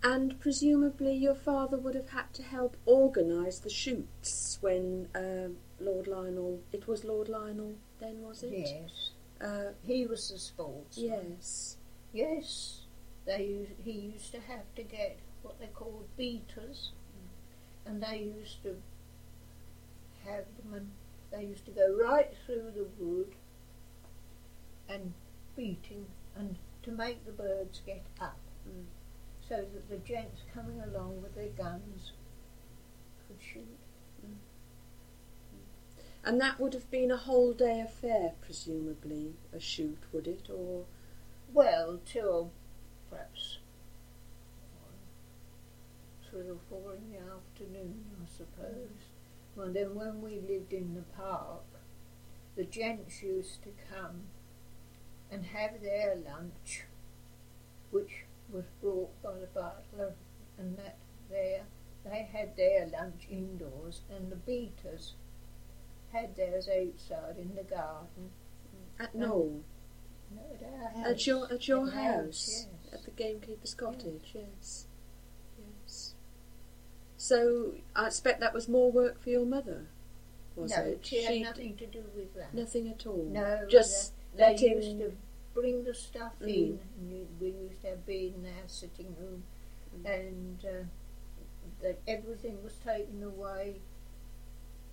And presumably your father would have had to help organise the shoots when Lord Lionel... It was Lord Lionel then, was it? Yes. He was the sportsman. Yes. Yes. He used to have to get what they called beaters, and they used to have them, and they used to go right through the wood and beating, and to make the birds get up, so that the gents coming along with their guns could shoot. And that would have been a whole day affair, presumably, a shoot, would it? Or well, till perhaps 3 or 4 in the afternoon, I suppose. Well, then when we lived in the park, the gents used to come and have their lunch, which was brought by the butler, and that there they had their lunch indoors, and the beaters had theirs outside in the garden. at Knoll? No, at our house. At your At the house? yes. At the gamekeeper's cottage, yes. Yes. So I expect that was more work for your mother, was No, it? she had nothing to do with that. Nothing at all? No, just they letting... used to bring the stuff in, and we used to have bed in our sitting room, and that everything was taken away.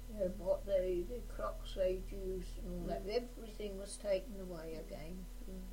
What the crocks they'd used and all that, everything was taken away again.